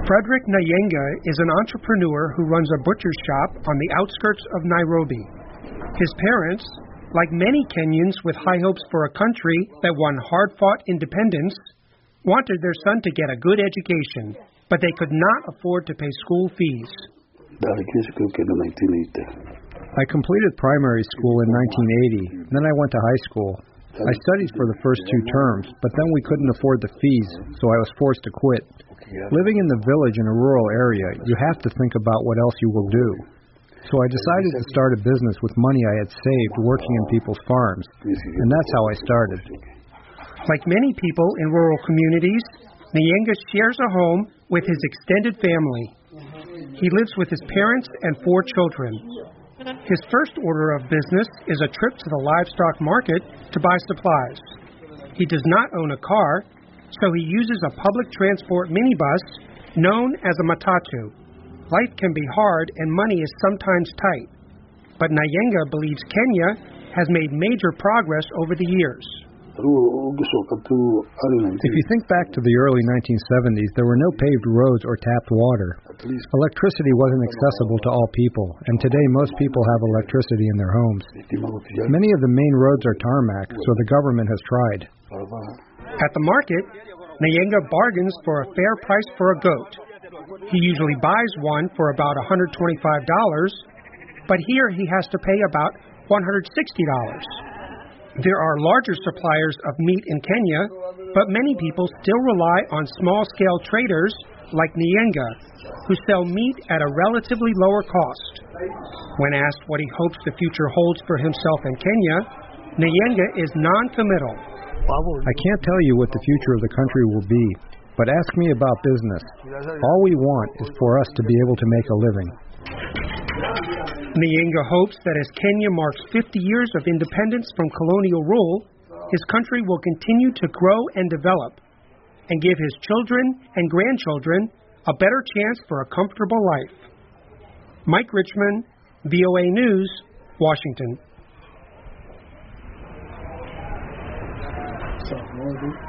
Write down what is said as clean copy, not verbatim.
Frederick Nyenga is an entrepreneur who runs a butcher shop on the outskirts of Nairobi. His parents, like many Kenyans with high hopes for a country that won hard-fought independence, wanted their son to get a good education, but they could not afford to pay school fees. I completed primary school in 1980, then I went to high school. I studied for the first 2 terms, but then we couldn't afford the fees, so I was forced to quit. Living in the village in a rural area, you have to think about what else you will do. So I decided to start a business with money I had saved working in people's farms, and that's how I started. Like many people in rural communities, Nyenga shares a home with his extended family. He lives with his parents and 4 children. His first order of business is a trip to the livestock market to buy supplies. He does not own a car, so he uses a public transport minibus known as a matatu. Life can be hard and money is sometimes tight, but Nyenga believes Kenya has made major progress over the years. If you think back to the early 1970s, there were no paved roads or tapped water. Electricity wasn't accessible to all people, and today most people have electricity in their homes. Many of the main roads are tarmac, so the government has tried. At the market, Nyenga bargains for a fair price for a goat. He usually buys one for about $125, but here he has to pay about $160. There are larger suppliers of meat in Kenya, but many people still rely on small-scale traders like Nyenga, who sell meat at a relatively lower cost. When asked what he hopes the future holds for himself in Kenya, Nyenga is non-committal. I can't tell you what the future of the country will be, but ask me about business. All we want is for us to be able to make a living. Nyenga hopes that as Kenya marks 50 years of independence from colonial rule, his country will continue to grow and develop, and give his children and grandchildren a better chance for a comfortable life. Mike Richmond, VOA News, Washington.